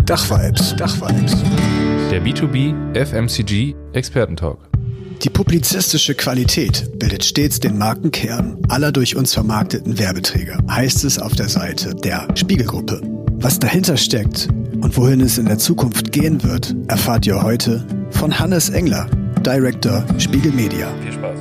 Dachvibes. Der B2B FMCG Expertentalk. Die publizistische Qualität bildet stets den Markenkern aller durch uns vermarkteten Werbeträger, heißt es auf der Seite der Spiegelgruppe. Was dahinter steckt und wohin es in der Zukunft gehen wird, erfahrt ihr heute von Hannes Engler, Director Spiegel Media. Viel Spaß.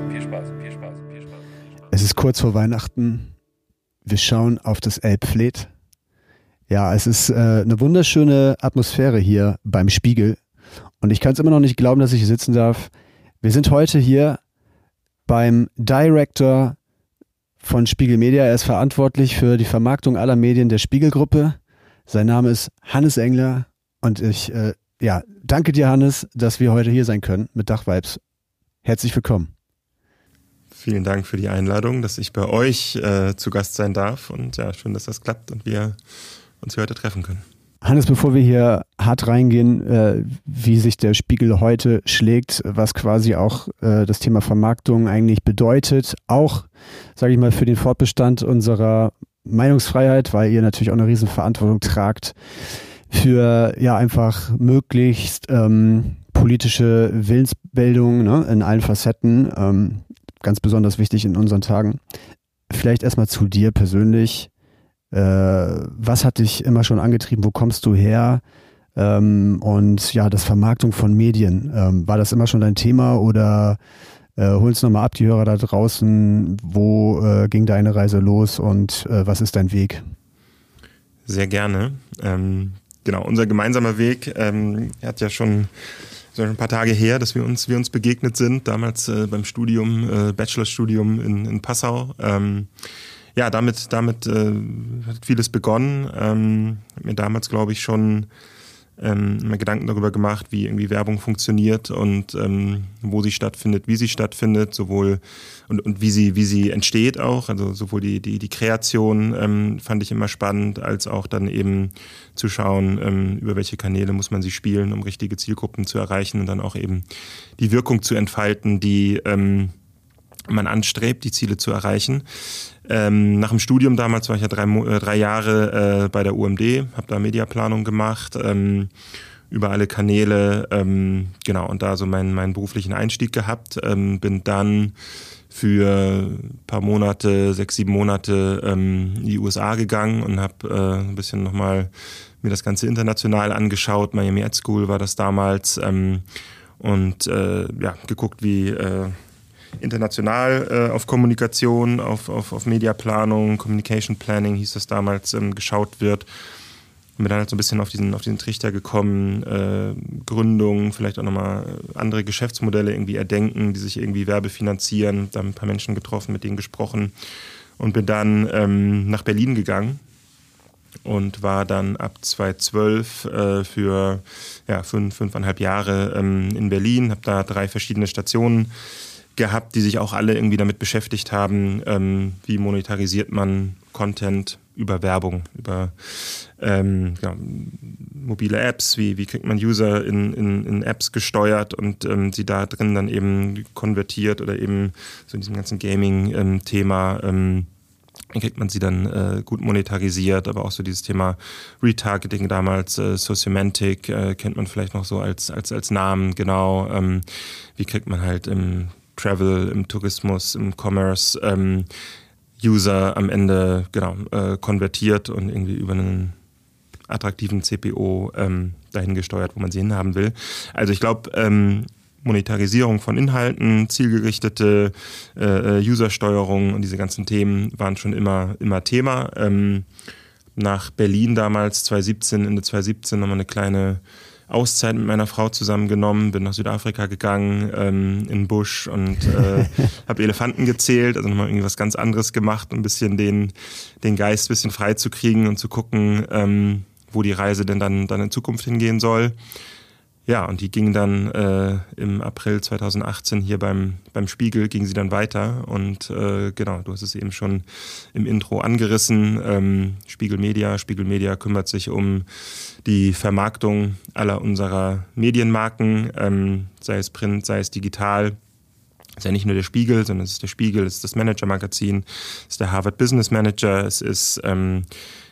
Es ist kurz vor Weihnachten. Wir schauen auf das Elbfleet. Ja, es ist eine wunderschöne Atmosphäre hier beim Spiegel. Und ich kann es immer noch nicht glauben, dass ich hier sitzen darf. Wir sind heute hier beim Director von Spiegel Media. Er ist verantwortlich für die Vermarktung aller Medien der Spiegelgruppe. Sein Name ist Hannes Engler. Und ich danke dir, Hannes, dass wir heute hier sein können mit Dachvibes. Herzlich willkommen. Vielen Dank für die Einladung, dass ich bei euch zu Gast sein darf. Und ja, schön, dass das klappt und wir uns hier heute treffen können. Hannes, bevor wir hier hart reingehen, wie sich der Spiegel heute schlägt, was quasi auch das Thema Vermarktung eigentlich bedeutet, auch, sage ich mal, für den Fortbestand unserer Meinungsfreiheit, weil ihr natürlich auch eine riesen Verantwortung tragt für einfach möglichst politische Willensbildung, ne, in allen Facetten, ganz besonders wichtig in unseren Tagen. Vielleicht erstmal zu dir persönlich. Was hat dich immer schon angetrieben? Wo kommst du her? Und ja, das Vermarktung von Medien. War das immer schon dein Thema oder hol uns nochmal ab, die Hörer da draußen. Wo ging deine Reise los und was ist dein Weg? Sehr gerne. Genau, unser gemeinsamer Weg hat ja schon ein paar Tage her, dass wir uns begegnet sind, damals beim Studium, Bachelorstudium in Passau. Damit hat vieles begonnen. Hab mir damals, glaube ich, schon mir Gedanken darüber gemacht, wie irgendwie Werbung funktioniert und wo sie stattfindet, wie sie stattfindet, sowohl und wie sie entsteht auch. Also sowohl die Kreation fand ich immer spannend, als auch dann eben zu schauen, über welche Kanäle muss man sie spielen, um richtige Zielgruppen zu erreichen und dann auch eben die Wirkung zu entfalten, die man anstrebt, die Ziele zu erreichen. Nach dem Studium damals war ich ja 3 Jahre bei der UMD, habe da Mediaplanung gemacht, über alle Kanäle, und da so meinen beruflichen Einstieg gehabt, bin dann für ein paar Monate, 6-7 Monate in die USA gegangen und habe ein bisschen nochmal mir das Ganze international angeschaut. Miami Ad School war das damals und geguckt, wie international auf Kommunikation, auf Mediaplanung, Communication Planning hieß das damals, geschaut wird. Und bin dann halt so ein bisschen auf diesen Trichter gekommen, Gründung, vielleicht auch nochmal andere Geschäftsmodelle irgendwie erdenken, die sich irgendwie werbefinanzieren. Da ein paar Menschen getroffen, mit denen gesprochen und bin dann nach Berlin gegangen und war dann ab 2012 für 5,5 Jahre in Berlin, habe da 3 verschiedene Stationen gehabt, die sich auch alle irgendwie damit beschäftigt haben, wie monetarisiert man Content über Werbung, über mobile Apps, wie kriegt man User in Apps gesteuert und sie da drin dann eben konvertiert oder eben so in diesem ganzen Gaming-Thema, wie kriegt man sie dann gut monetarisiert, aber auch so dieses Thema Retargeting damals, Sociomantic, kennt man vielleicht noch so als Namen, genau, wie kriegt man halt im Travel, im Tourismus, im Commerce, User am Ende konvertiert und irgendwie über einen attraktiven CPO dahin gesteuert, wo man sie hinhaben will. Also ich glaube, Monetarisierung von Inhalten, zielgerichtete Usersteuerung und diese ganzen Themen waren schon immer Thema. Nach Berlin damals, Ende 2017 nochmal eine kleine Auszeit mit meiner Frau zusammengenommen, bin nach Südafrika gegangen, in den Busch und habe Elefanten gezählt, also nochmal irgendwie was ganz anderes gemacht, um ein bisschen den Geist ein bisschen frei zu kriegen und zu gucken, wo die Reise denn dann in Zukunft hingehen soll. Ja, und die ging dann im April 2018 hier beim Spiegel, ging sie dann weiter und du hast es eben schon im Intro angerissen, Spiegel Media kümmert sich um die Vermarktung aller unserer Medienmarken, sei es Print, sei es digital. Es ist ja nicht nur der Spiegel, sondern es ist der Spiegel, es ist das Manager-Magazin, es ist der Harvard Business Manager, es ist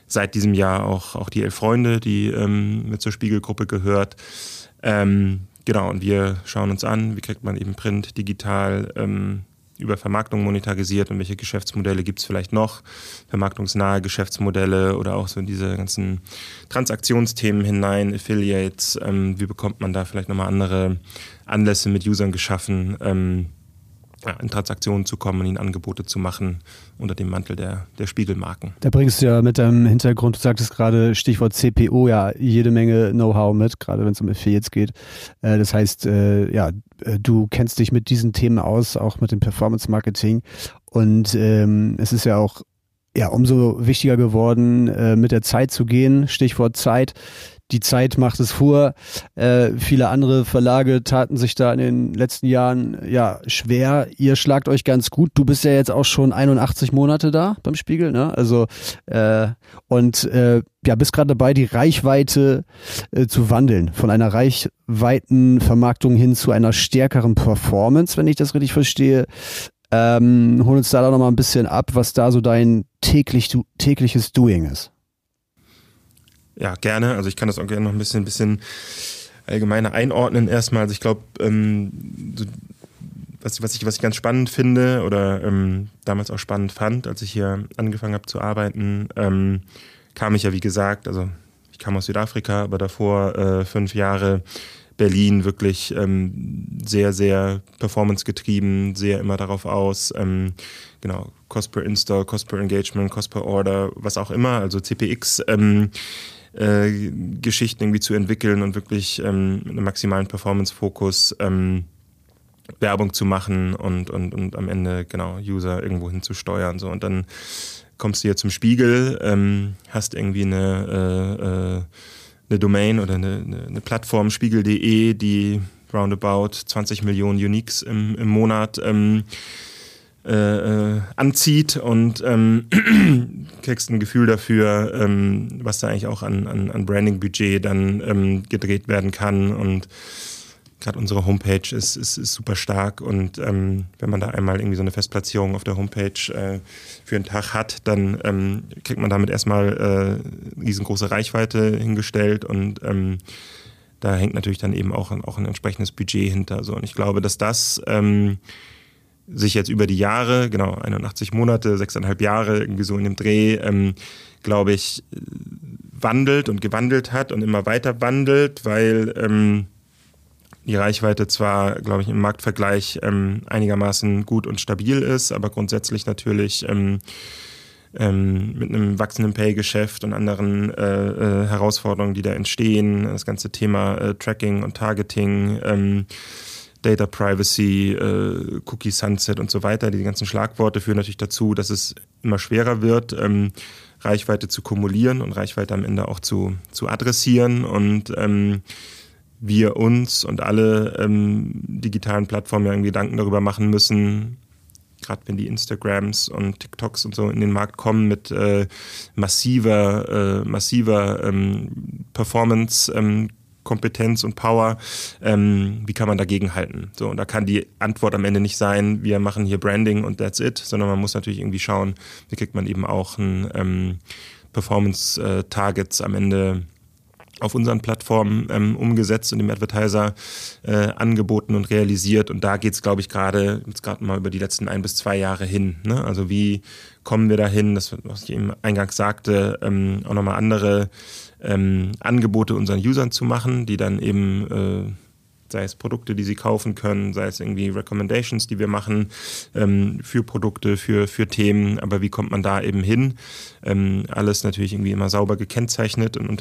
seit diesem Jahr auch die 11 Freunde, die mit zur Spiegelgruppe gehört. Genau, und wir schauen uns an, wie kriegt man eben Print, digital, über Vermarktung monetarisiert und welche Geschäftsmodelle gibt es vielleicht noch, vermarktungsnahe Geschäftsmodelle oder auch so in diese ganzen Transaktionsthemen hinein, Affiliates, wie bekommt man da vielleicht nochmal andere Anlässe mit Usern geschaffen, in Transaktionen zu kommen und ihnen Angebote zu machen unter dem Mantel der Spiegelmarken. Da bringst du ja mit deinem Hintergrund, du sagtest gerade Stichwort CPO, ja jede Menge Know-how mit, gerade wenn es um Affiliates geht. Das heißt, du kennst dich mit diesen Themen aus, auch mit dem Performance-Marketing und es ist ja auch umso wichtiger geworden, mit der Zeit zu gehen, Stichwort Zeit. Die Zeit macht es vor. Viele andere Verlage taten sich da in den letzten Jahren schwer. Ihr schlagt euch ganz gut. Du bist ja jetzt auch schon 81 Monate da beim Spiegel, ne? Also bist gerade dabei, die Reichweite zu wandeln. Von einer Reichweitenvermarktung hin zu einer stärkeren Performance, wenn ich das richtig verstehe. Hol uns da doch nochmal ein bisschen ab, was da so dein tägliches Doing ist. Ja, gerne. Also ich kann das auch gerne noch ein bisschen allgemeiner einordnen erstmal. Also ich glaube, was ich ganz spannend finde oder damals auch spannend fand, als ich hier angefangen habe zu arbeiten, kam ich ja, wie gesagt, also ich kam aus Südafrika, aber davor 5 Jahre Berlin, wirklich sehr, sehr performancegetrieben, sehr immer darauf aus, Cost per Install, Cost per Engagement, Cost per Order, was auch immer, also CPX, Geschichten irgendwie zu entwickeln und wirklich mit einem maximalen Performance-Fokus Werbung zu machen und am Ende User irgendwo hin zu steuern. So. Und dann kommst du hier zum Spiegel, hast irgendwie eine Domain oder eine Plattform, spiegel.de, die roundabout 20 Millionen Uniques im Monat anzieht und kriegst ein Gefühl dafür, was da eigentlich auch an Branding-Budget dann gedreht werden kann. Und gerade unsere Homepage ist super stark und wenn man da einmal irgendwie so eine Festplatzierung auf der Homepage für einen Tag hat, dann kriegt man damit erstmal riesengroße Reichweite hingestellt und da hängt natürlich dann eben auch ein entsprechendes Budget hinter. So. Und ich glaube, dass das sich jetzt über die Jahre, 81 Monate, 6,5 Jahre, irgendwie so in dem Dreh, glaube ich, wandelt und gewandelt hat und immer weiter wandelt, weil die Reichweite zwar, glaube ich, im Marktvergleich einigermaßen gut und stabil ist, aber grundsätzlich natürlich mit einem wachsenden Pay-Geschäft und anderen Herausforderungen, die da entstehen, das ganze Thema Tracking und Targeting, Data Privacy, Cookie Sunset und so weiter. Die ganzen Schlagworte führen natürlich dazu, dass es immer schwerer wird, Reichweite zu kumulieren und Reichweite am Ende auch zu adressieren. Und wir uns und alle digitalen Plattformen irgendwie Gedanken darüber machen müssen, gerade wenn die Instagrams und TikToks und so in den Markt kommen mit massiver Performance Kompetenz und Power, wie kann man dagegen halten? So, und da kann die Antwort am Ende nicht sein, wir machen hier Branding und that's it, sondern man muss natürlich irgendwie schauen, wie kriegt man eben auch ein Performance-Targets am Ende auf unseren Plattformen umgesetzt und dem Advertiser angeboten und realisiert. Und da geht es, glaube ich, gerade mal über die letzten 1 bis 2 Jahre hin. Ne? Also wie kommen wir dahin, das, was ich eben eingangs sagte, auch nochmal andere Angebote unseren Usern zu machen, die dann eben, sei es Produkte, die sie kaufen können, sei es irgendwie Recommendations, die wir machen für Produkte, für Themen. Aber wie kommt man da eben hin? Alles natürlich irgendwie immer sauber gekennzeichnet und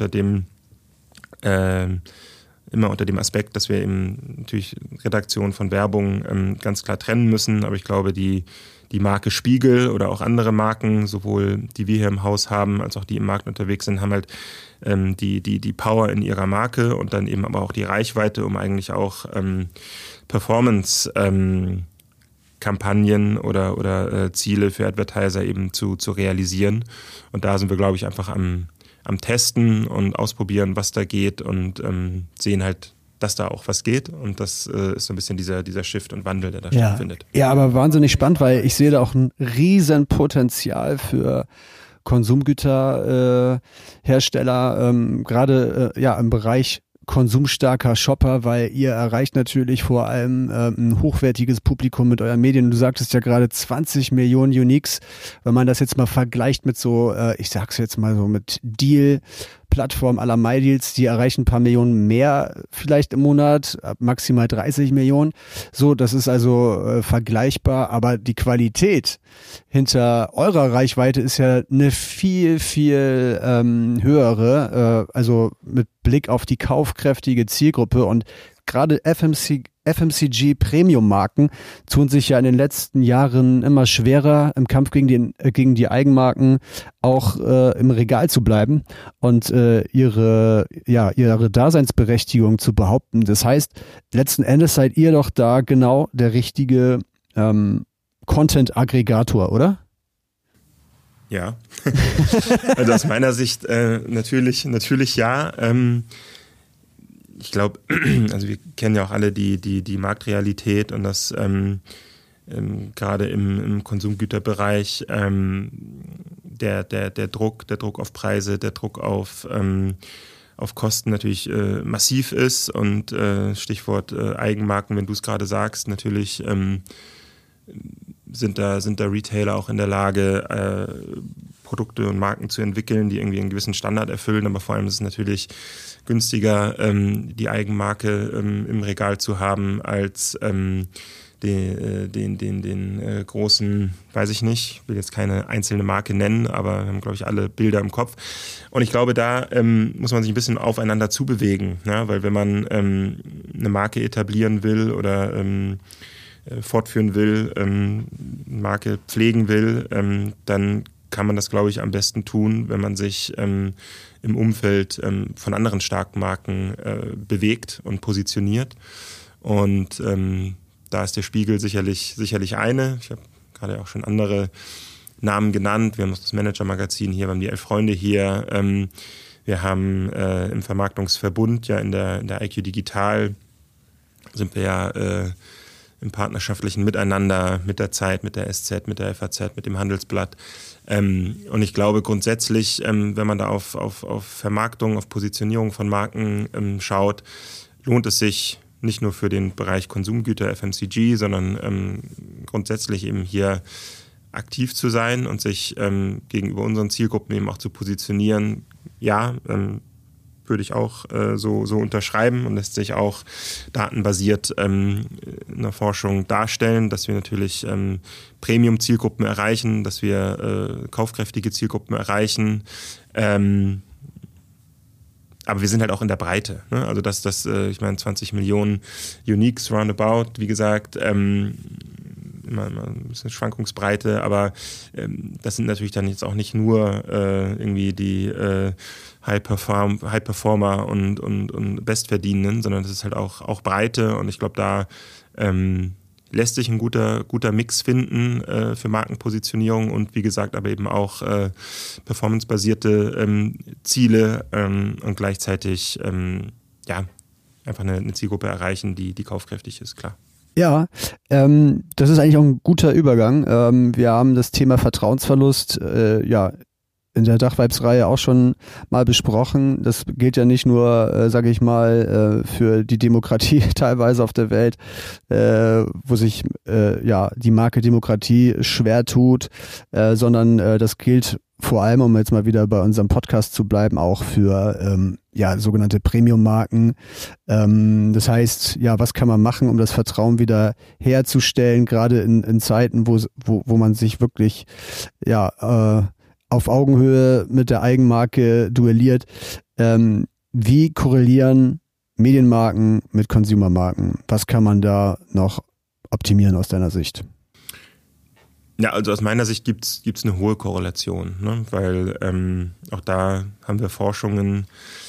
immer unter dem Aspekt, dass wir eben natürlich Redaktion von Werbung ganz klar trennen müssen. Aber ich glaube, die Marke Spiegel oder auch andere Marken, sowohl die wir hier im Haus haben, als auch die im Markt unterwegs sind, haben halt die Power in ihrer Marke und dann eben aber auch die Reichweite, um eigentlich auch Performance Kampagnen oder Ziele für Advertiser eben zu realisieren. Und da sind wir, glaube ich, einfach am Testen und ausprobieren, was da geht und sehen halt, dass da auch was geht. Und das ist so ein bisschen dieser Shift und Wandel, der da stattfindet. Ja, aber wahnsinnig spannend, weil ich sehe da auch ein riesen Potenzial für Konsumgüterhersteller, gerade im Bereich konsumstarker Shopper, weil ihr erreicht natürlich vor allem ein hochwertiges Publikum mit euren Medien. Du sagtest ja gerade 20 Millionen Uniques. Wenn man das jetzt mal vergleicht mit so, ich sag's jetzt mal so mit Deal-Plattformen à la MyDeals, die erreichen ein paar Millionen mehr vielleicht im Monat, maximal 30 Millionen. So, das ist also vergleichbar, aber die Qualität hinter eurer Reichweite ist ja eine viel, viel höhere, also mit Blick auf die kaufkräftige Zielgruppe, und gerade FMCG Premium-Marken tun sich ja in den letzten Jahren immer schwerer im Kampf gegen die Eigenmarken auch im Regal zu bleiben und ihre Daseinsberechtigung zu behaupten. Das heißt, letzten Endes seid ihr doch da genau der richtige Content-Aggregator, oder? Ja, also aus meiner Sicht natürlich ja. Ich glaube, also wir kennen ja auch alle die Marktrealität und das gerade im Konsumgüterbereich der Druck auf Preise, der Druck auf Kosten natürlich massiv ist, und Stichwort Eigenmarken, wenn du es gerade sagst, natürlich sind da Retailer auch in der Lage, Produkte und Marken zu entwickeln, die irgendwie einen gewissen Standard erfüllen, aber vor allem ist es natürlich günstiger, die Eigenmarke im Regal zu haben, als den großen, weiß ich nicht, will jetzt keine einzelne Marke nennen, aber wir haben, glaube ich, alle Bilder im Kopf. Und ich glaube, da muss man sich ein bisschen aufeinander zubewegen, ja? Weil wenn man eine Marke etablieren will oder fortführen will, Marke pflegen will, dann kann man das, glaube ich, am besten tun, wenn man sich im Umfeld von anderen starken Marken bewegt und positioniert. Und da ist der Spiegel sicherlich eine. Ich habe gerade auch schon andere Namen genannt. Wir haben das Manager-Magazin hier, wir haben die 11 Freunde hier. Wir haben im Vermarktungsverbund, ja in der IQ Digital, sind wir ja im partnerschaftlichen Miteinander mit der Zeit, mit der SZ, mit der FAZ, mit dem Handelsblatt. Und ich glaube grundsätzlich, wenn man da auf Vermarktung, auf Positionierung von Marken schaut, lohnt es sich nicht nur für den Bereich Konsumgüter, FMCG, sondern grundsätzlich eben hier aktiv zu sein und sich gegenüber unseren Zielgruppen eben auch zu positionieren. Ja, würde ich auch so unterschreiben, und lässt sich auch datenbasiert in der Forschung darstellen, dass wir natürlich Premium-Zielgruppen erreichen, dass wir kaufkräftige Zielgruppen erreichen. Aber wir sind halt auch in der Breite. Ne? Also ich meine 20 Millionen Uniques roundabout, wie gesagt, immer ein bisschen Schwankungsbreite, aber das sind natürlich dann jetzt auch nicht nur irgendwie die High-Performer und Bestverdienenden, sondern das ist halt auch Breite, und ich glaube, da lässt sich ein guter Mix finden für Markenpositionierung und wie gesagt aber eben auch performancebasierte Ziele und gleichzeitig einfach eine Zielgruppe erreichen, die kaufkräftig ist, klar. Ja, das ist eigentlich auch ein guter Übergang. Wir haben das Thema Vertrauensverlust in der Dachvibes-Reihe auch schon mal besprochen. Das gilt ja nicht nur, sage ich mal, für die Demokratie teilweise auf der Welt, wo sich die Marke Demokratie schwer tut, sondern das gilt vor allem, um jetzt mal wieder bei unserem Podcast zu bleiben, auch für sogenannte Premium-Marken. Das heißt, was kann man machen, um das Vertrauen wieder herzustellen, gerade in Zeiten, wo man sich wirklich auf Augenhöhe mit der Eigenmarke duelliert. Wie korrelieren Medienmarken mit Consumermarken? Was kann man da noch optimieren aus deiner Sicht? Ja, also aus meiner Sicht gibt's eine hohe Korrelation, ne? Weil auch da haben wir Forschungen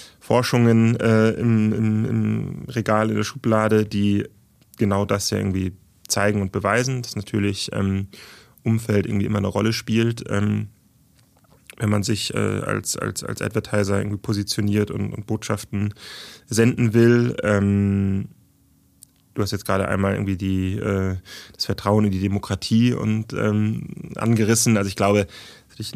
im Regal, in der Schublade, die genau das ja irgendwie zeigen und beweisen, dass natürlich Umfeld irgendwie immer eine Rolle spielt. Wenn man sich als Advertiser irgendwie positioniert und Botschaften senden will. Du hast jetzt gerade einmal irgendwie das Vertrauen in die Demokratie und angerissen. Also ich glaube, das ist ein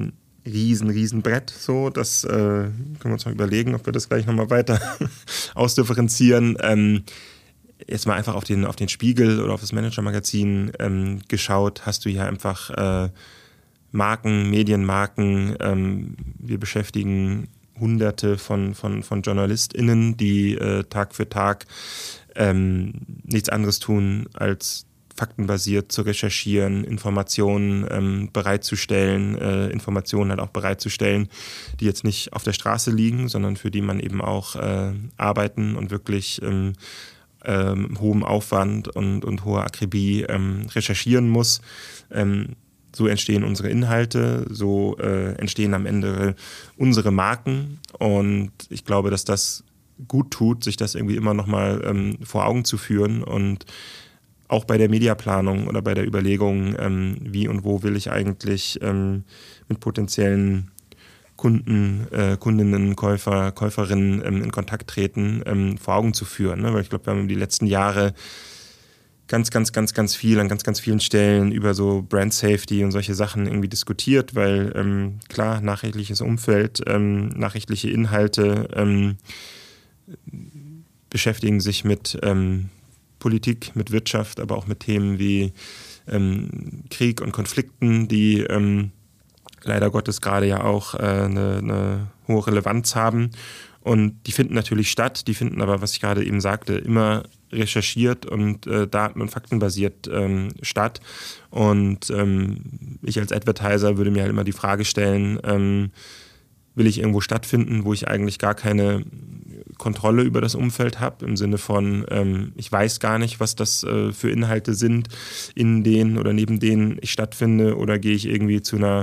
riesen Brett. So, das können wir uns mal überlegen, ob wir das gleich nochmal weiter ausdifferenzieren. Jetzt mal einfach auf den Spiegel oder auf das Manager-Magazin geschaut, hast du hier einfach Marken, Medienmarken. Wir beschäftigen Hunderte von JournalistInnen, die Tag für Tag nichts anderes tun, als faktenbasiert zu recherchieren, Informationen bereitzustellen, Informationen halt auch bereitzustellen, die jetzt nicht auf der Straße liegen, sondern für die man eben auch arbeiten und wirklich hohem Aufwand und hoher Akribie recherchieren muss. So entstehen unsere Inhalte, so entstehen am Ende unsere Marken, und ich glaube, dass das gut tut, sich das irgendwie immer nochmal vor Augen zu führen, und auch bei der Mediaplanung oder bei der Überlegung, wie und wo will ich eigentlich mit potenziellen Kunden, Kundinnen, Käufer, Käuferinnen in Kontakt treten, vor Augen zu führen. Ne? Weil ich glaube, wir haben die letzten Jahre ganz viel an ganz vielen Stellen über so Brand Safety und solche Sachen irgendwie diskutiert, weil klar, nachrichtliches Umfeld, nachrichtliche Inhalte beschäftigen sich mit Politik, mit Wirtschaft, aber auch mit Themen wie Krieg und Konflikten, die leider Gottes gerade ja auch eine hohe Relevanz haben. Und die finden natürlich statt, die finden aber, was ich gerade eben sagte, immer recherchiert und daten- und faktenbasiert statt. Und ich als Advertiser würde mir halt immer die Frage stellen, will ich irgendwo stattfinden, wo ich eigentlich gar keine Kontrolle über das Umfeld habe, im Sinne von, ich weiß gar nicht, was das für Inhalte sind, in denen oder neben denen ich stattfinde, oder gehe ich irgendwie zu einer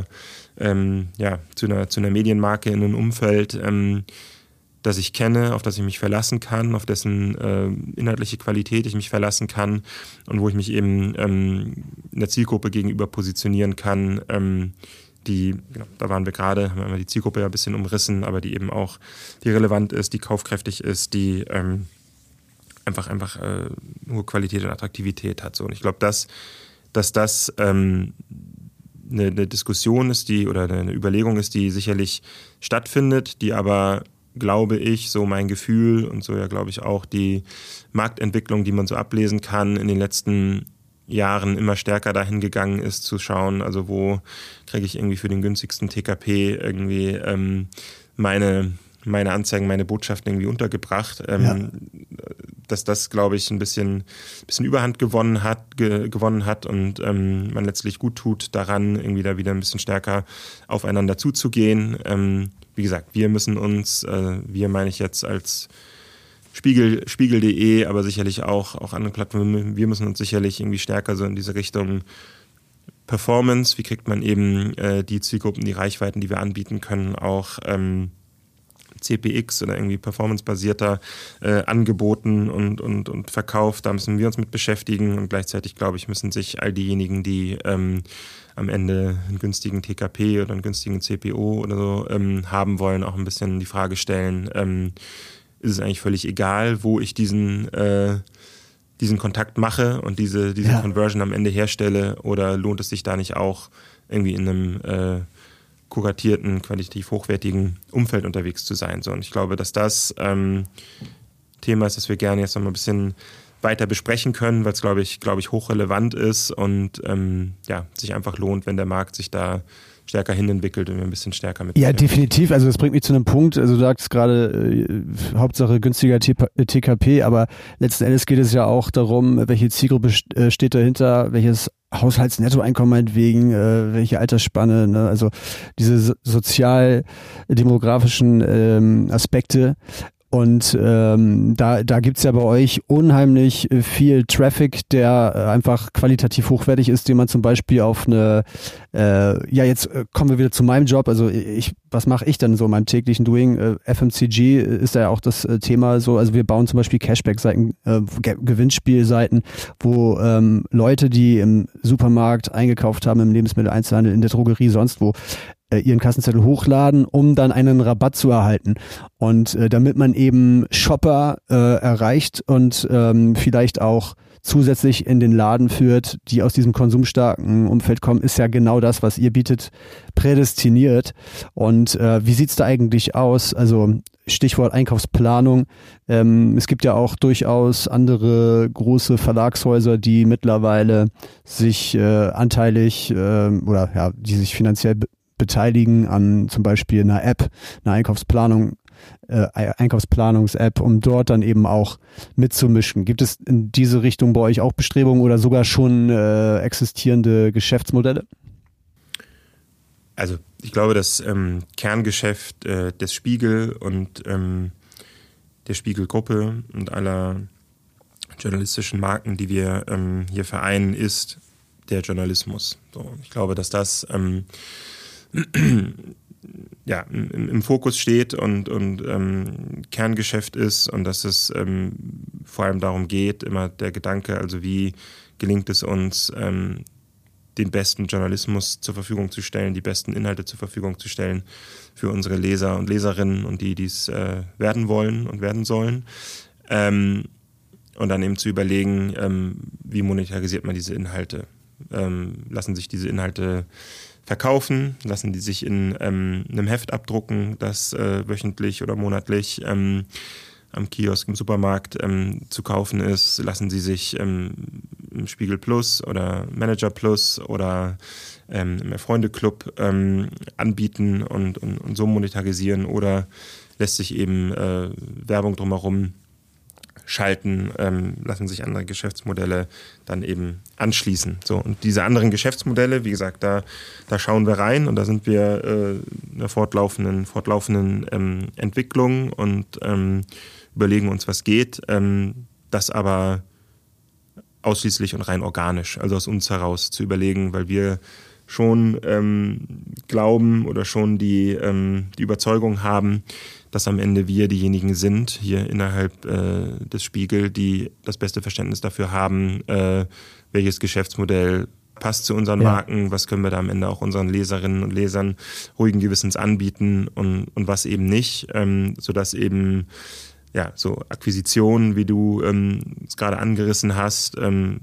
Medienmarke in ein Umfeld, das ich kenne, auf das ich mich verlassen kann, auf dessen inhaltliche Qualität ich mich verlassen kann und wo ich mich eben einer Zielgruppe gegenüber positionieren kann, da waren wir gerade, haben wir die Zielgruppe ja ein bisschen umrissen, aber die eben auch, die relevant ist, die kaufkräftig ist, die einfach hohe Qualität und Attraktivität hat. So. Und ich glaube, dass das eine Diskussion ist, oder eine Überlegung ist, die sicherlich stattfindet, die aber, glaube ich, so mein Gefühl und so ja, glaube ich, auch die Marktentwicklung, die man so ablesen kann, in den letzten Jahren immer stärker dahin gegangen ist, zu schauen, also wo kriege ich irgendwie für den günstigsten TKP irgendwie meine Anzeigen, meine Botschaften irgendwie untergebracht. Dass das, glaube ich, ein bisschen Überhand gewonnen hat und man letztlich gut tut, daran irgendwie da wieder ein bisschen stärker aufeinander zuzugehen. Wie gesagt, wir müssen uns, wir meine ich jetzt als Spiegel.de, aber sicherlich auch andere Plattformen, wir müssen uns sicherlich irgendwie stärker so in diese Richtung Performance, wie kriegt man eben die Zielgruppen, die Reichweiten, die wir anbieten können, auch CPX oder irgendwie performancebasierter angeboten und verkauft. Da müssen wir uns mit beschäftigen, und gleichzeitig, glaube ich, müssen sich all diejenigen, die am Ende einen günstigen TKP oder einen günstigen CPO oder so haben wollen, auch ein bisschen die Frage stellen, ist es eigentlich völlig egal, wo ich diesen Kontakt mache und diese Conversion am Ende herstelle, oder lohnt es sich da nicht auch irgendwie in einem kuratierten, qualitativ hochwertigen Umfeld unterwegs zu sein. So, und ich glaube, dass das Thema ist, das wir gerne jetzt noch mal ein bisschen weiter besprechen können, weil es, glaube ich, hochrelevant ist und sich einfach lohnt, wenn der Markt sich da stärker hinentwickelt und wir ein bisschen stärker mit. Ja, definitiv. Also das bringt mich zu einem Punkt, also du sagst gerade Hauptsache günstiger TKP, aber letzten Endes geht es ja auch darum, welche Zielgruppe steht dahinter, welches Haushaltsnettoeinkommen meinetwegen, welche Altersspanne, ne? Also diese sozial-demografischen Aspekte. Und da gibt's ja bei euch unheimlich viel Traffic, der einfach qualitativ hochwertig ist, den man zum Beispiel auf eine, jetzt kommen wir wieder zu meinem Job, also was mache ich denn so in meinem täglichen Doing? FMCG ist ja auch das Thema so, also wir bauen zum Beispiel Cashback-Seiten, Gewinnspielseiten, wo Leute, die im Supermarkt eingekauft haben, im Lebensmitteleinzelhandel, in der Drogerie, sonst wo, ihren Kassenzettel hochladen, um dann einen Rabatt zu erhalten. Und damit man eben Shopper erreicht und vielleicht auch zusätzlich in den Laden führt, die aus diesem konsumstarken Umfeld kommen, ist ja genau das, was ihr bietet, prädestiniert. Und wie sieht's da eigentlich aus? Also Stichwort Einkaufsplanung. Es gibt ja auch durchaus andere große Verlagshäuser, die mittlerweile sich anteilig oder ja, die sich finanziell beteiligen an zum Beispiel einer App, einer Einkaufsplanungs-App, um dort dann eben auch mitzumischen. Gibt es in diese Richtung bei euch auch Bestrebungen oder sogar schon existierende Geschäftsmodelle? Also ich glaube, das Kerngeschäft des Spiegel und der Spiegelgruppe und aller journalistischen Marken, die wir hier vereinen, ist der Journalismus. So, ich glaube, dass das ja, im Fokus steht und Kerngeschäft ist und dass es vor allem darum geht, immer der Gedanke, also wie gelingt es uns, den besten Journalismus zur Verfügung zu stellen, die besten Inhalte zur Verfügung zu stellen für unsere Leser und Leserinnen und die es werden wollen und werden sollen. Und dann eben zu überlegen, wie monetarisiert man diese Inhalte. Lassen sich diese Inhalte verkaufen, lassen die sich in einem Heft abdrucken, das wöchentlich oder monatlich am Kiosk, im Supermarkt zu kaufen ist, lassen sie sich im Spiegel Plus oder Manager Plus oder im Freunde-Club anbieten und so monetarisieren oder lässt sich eben Werbung drumherum schalten, lassen sich andere Geschäftsmodelle dann eben anschließen. So, und diese anderen Geschäftsmodelle, wie gesagt, da schauen wir rein und da sind wir in einer fortlaufenden Entwicklung und überlegen uns, was geht, das aber ausschließlich und rein organisch, also aus uns heraus zu überlegen, weil wir schon glauben oder schon die Überzeugung haben, dass am Ende wir diejenigen sind, hier innerhalb des Spiegel, die das beste Verständnis dafür haben, welches Geschäftsmodell passt zu unseren Marken, was können wir da am Ende auch unseren Leserinnen und Lesern ruhigen Gewissens anbieten und was eben nicht, sodass eben ja, so Akquisitionen, wie du es gerade angerissen hast,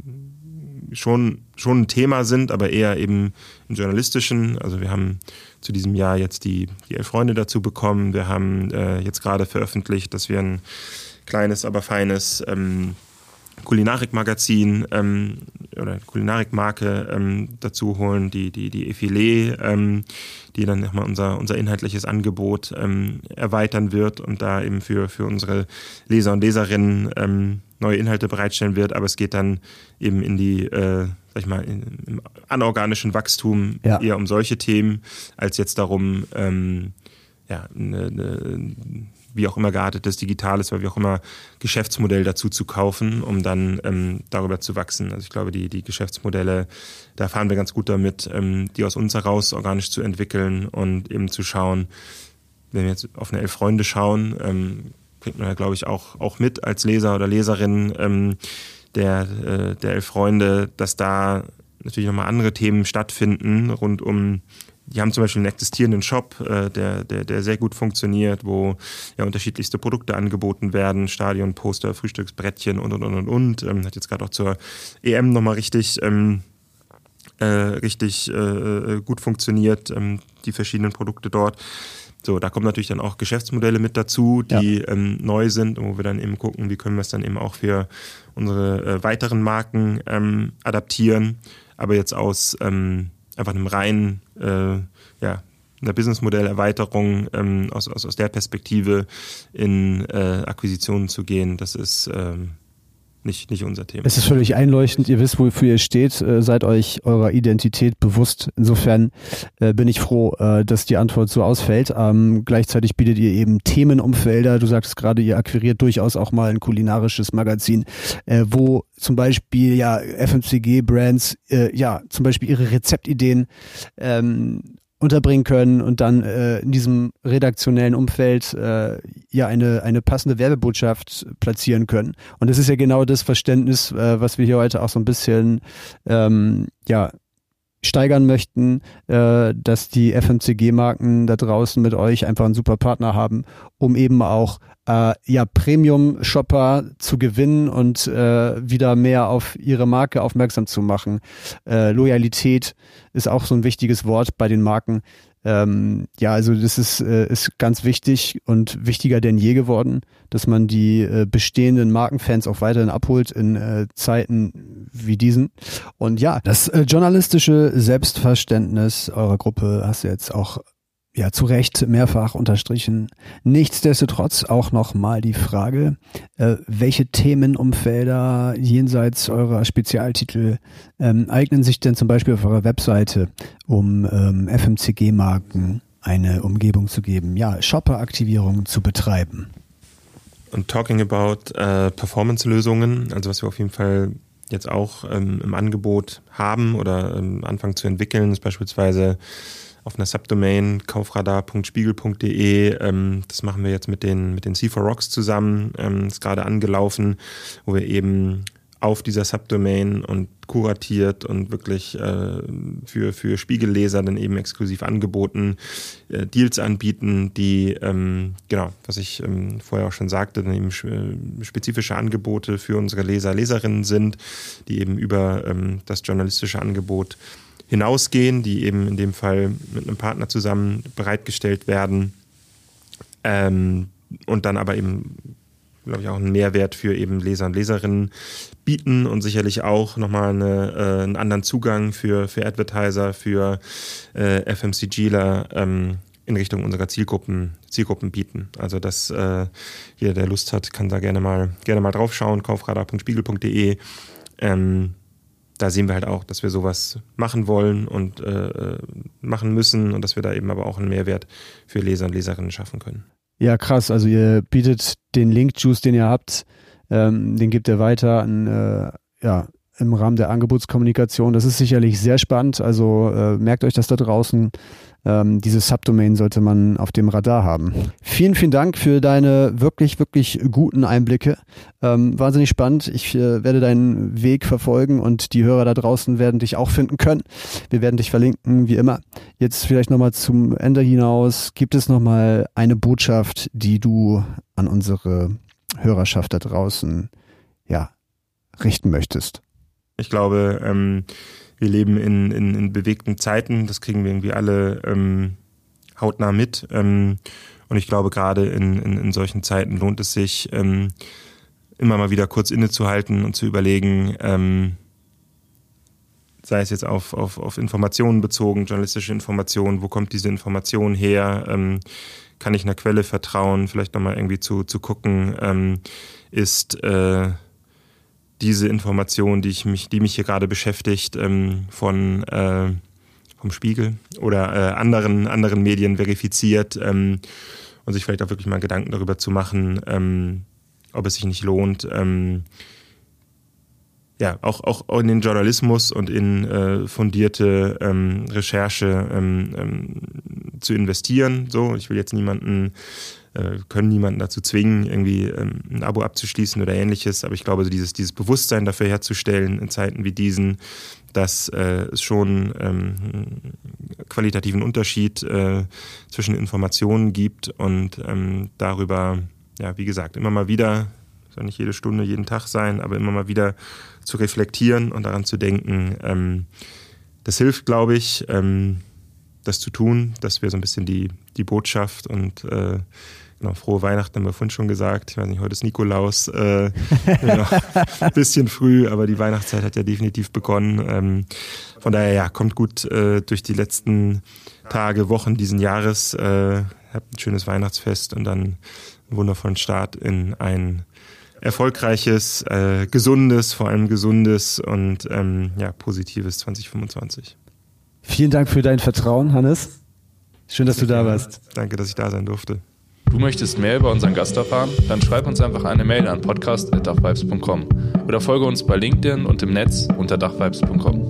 schon ein Thema sind, aber eher eben im Journalistischen. Also wir haben zu diesem Jahr jetzt die 11 Freunde dazu bekommen. Wir haben jetzt gerade veröffentlicht, dass wir ein kleines, aber feines Kulinarikmagazin oder Kulinarikmarke dazu holen, die Effilé, die dann nochmal unser inhaltliches Angebot erweitern wird und da eben für unsere Leser und Leserinnen neue Inhalte bereitstellen wird, aber es geht dann eben in die, sag ich mal, im anorganischen Wachstum eher um solche Themen, als jetzt darum, wie auch immer geartetes Digitales, weil wie auch immer Geschäftsmodell dazu zu kaufen, um dann darüber zu wachsen. Also ich glaube, die Geschäftsmodelle, da fahren wir ganz gut damit, die aus uns heraus organisch zu entwickeln und eben zu schauen, wenn wir jetzt auf eine 11 Freunde schauen, kriegt man ja, glaube ich, auch mit als Leser oder Leserin der 11 Freunde, dass da natürlich nochmal andere Themen stattfinden rund um. Die haben zum Beispiel einen existierenden Shop, der sehr gut funktioniert, wo ja unterschiedlichste Produkte angeboten werden, Stadion, Poster, Frühstücksbrettchen und. Hat jetzt gerade auch zur EM nochmal richtig gut funktioniert, die verschiedenen Produkte dort. So, da kommen natürlich dann auch Geschäftsmodelle mit dazu, die neu sind und wo wir dann eben gucken, wie können wir es dann eben auch für unsere weiteren Marken adaptieren, aber jetzt aus einfach einem reinen, einer Businessmodellerweiterung aus der Perspektive in Akquisitionen zu gehen, das ist nicht unser Thema. Es ist völlig einleuchtend, ihr wisst, wofür ihr steht, seid euch eurer Identität bewusst. Insofern bin ich froh, dass die Antwort so ausfällt. Gleichzeitig bietet ihr eben Themenumfelder. Du sagtest gerade, ihr akquiriert durchaus auch mal ein kulinarisches Magazin, wo zum Beispiel FMCG-Brands zum Beispiel ihre Rezeptideen unterbringen können und dann in diesem redaktionellen Umfeld eine passende Werbebotschaft platzieren können. Und das ist ja genau das Verständnis, was wir hier heute auch so ein bisschen steigern möchten, dass die FMCG-Marken da draußen mit euch einfach einen super Partner haben, um eben auch Premium-Shopper zu gewinnen und wieder mehr auf ihre Marke aufmerksam zu machen. Loyalität ist auch so ein wichtiges Wort bei den Marken. Also das ist ganz wichtig und wichtiger denn je geworden, dass man die bestehenden Markenfans auch weiterhin abholt in Zeiten wie diesen. Und ja, das journalistische Selbstverständnis eurer Gruppe hast du jetzt auch zu Recht mehrfach unterstrichen. Nichtsdestotrotz auch nochmal die Frage, welche Themenumfelder jenseits eurer Spezialtitel eignen sich denn zum Beispiel auf eurer Webseite, um FMCG-Marken eine Umgebung zu geben, Shopper-Aktivierung zu betreiben? Und talking about Performance-Lösungen, also was wir auf jeden Fall jetzt auch im Angebot haben oder anfangen zu entwickeln, ist beispielsweise auf einer Subdomain kaufradar.spiegel.de. Das machen wir jetzt mit den C4Rocks zusammen. Ist gerade angelaufen, wo wir eben auf dieser Subdomain und kuratiert und wirklich für Spiegelleser dann eben exklusiv angeboten Deals anbieten, die, was ich vorher auch schon sagte, dann eben spezifische Angebote für unsere Leser, Leserinnen sind, die eben über das journalistische Angebot hinausgehen, die eben in dem Fall mit einem Partner zusammen bereitgestellt werden und dann aber eben, glaube ich, auch einen Mehrwert für eben Leser und Leserinnen bieten und sicherlich auch nochmal einen anderen Zugang für Advertiser, für FMCGler in Richtung unserer Zielgruppen bieten. Also dass jeder, der Lust hat, kann da gerne mal drauf schauen, kaufradar.spiegel.de. Da sehen wir halt auch, dass wir sowas machen wollen und machen müssen und dass wir da eben aber auch einen Mehrwert für Leser und Leserinnen schaffen können. Ja, krass. Also ihr bietet den Link-Juice, den ihr habt, den gebt ihr weiter im Rahmen der Angebotskommunikation. Das ist sicherlich sehr spannend. Also merkt euch das da draußen. Diese Subdomain sollte man auf dem Radar haben. Vielen, vielen Dank für deine wirklich, wirklich guten Einblicke. Wahnsinnig spannend. Ich werde deinen Weg verfolgen und die Hörer da draußen werden dich auch finden können. Wir werden dich verlinken, wie immer. Jetzt vielleicht nochmal zum Ende hinaus. Gibt es nochmal eine Botschaft, die du an unsere Hörerschaft da draußen richten möchtest? Ich glaube, wir leben in bewegten Zeiten, das kriegen wir irgendwie alle hautnah mit. Und ich glaube, gerade in solchen Zeiten lohnt es sich, immer mal wieder kurz innezuhalten und zu überlegen, sei es jetzt auf Informationen bezogen, journalistische Informationen, wo kommt diese Information her? Kann ich einer Quelle vertrauen? Vielleicht nochmal irgendwie zu gucken, ist diese Information, die mich hier gerade beschäftigt, vom Spiegel oder anderen Medien verifiziert und sich vielleicht auch wirklich mal Gedanken darüber zu machen, ob es sich nicht lohnt, auch in den Journalismus und in fundierte Recherche zu investieren. So, ich will jetzt niemanden dazu zwingen, irgendwie ein Abo abzuschließen oder ähnliches, aber ich glaube, dieses Bewusstsein dafür herzustellen in Zeiten wie diesen, dass es schon einen qualitativen Unterschied zwischen Informationen gibt und darüber, wie gesagt, immer mal wieder, soll nicht jede Stunde, jeden Tag sein, aber immer mal wieder zu reflektieren und daran zu denken, das hilft, glaube ich, das zu tun, dass wir so ein bisschen die Botschaft und frohe Weihnachten haben wir vorhin schon gesagt. Ich weiß nicht, heute ist Nikolaus. Ein bisschen früh, aber die Weihnachtszeit hat ja definitiv begonnen. Von daher, kommt gut durch die letzten Tage, Wochen diesen Jahres. Habt ein schönes Weihnachtsfest und dann einen wundervollen Start in ein erfolgreiches, gesundes, vor allem gesundes und positives 2025. Vielen Dank für dein Vertrauen, Hannes. Schön, dass du da warst. Danke, dass ich da sein durfte. Du möchtest mehr über unseren Gast erfahren? Dann schreib uns einfach eine Mail an podcast@dachvibes.com oder folge uns bei LinkedIn und im Netz unter dachvibes.com.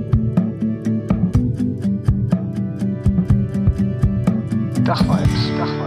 Dachvibes.